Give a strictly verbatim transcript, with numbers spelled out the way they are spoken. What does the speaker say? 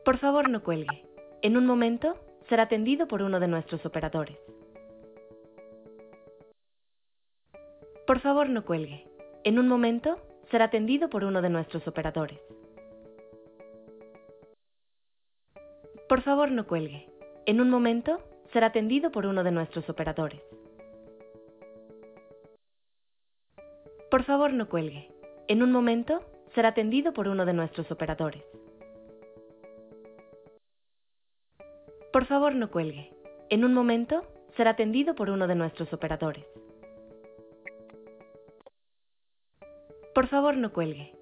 Por favor, no cuelgue. En un momento, será atendido por uno de nuestros operadores. Por favor, no cuelgue. En un momento, será atendido por uno de nuestros operadores. Por favor, no cuelgue. En un momento, será atendido por uno de nuestros operadores. Por favor, no cuelgue. En un momento, será atendido por uno de nuestros operadores. Por favor, no cuelgue. En un momento, será atendido por uno de nuestros operadores. Por favor, no cuelgue.